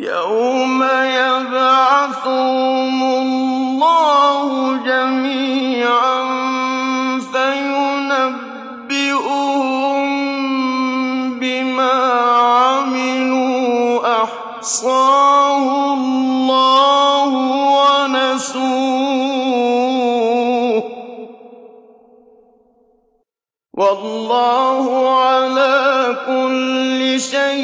يَوْمَ يَبْعَثُهُمُ اللَّهُ جَمِيعًا فَيُنَبِّئُهُم بِمَا عَمِلُوا أَحْصَاهُ اللَّهُ وَنَسُوهُ ۚ وَاللَّهُ عَلَىٰ كُلِّ شَيْءٍ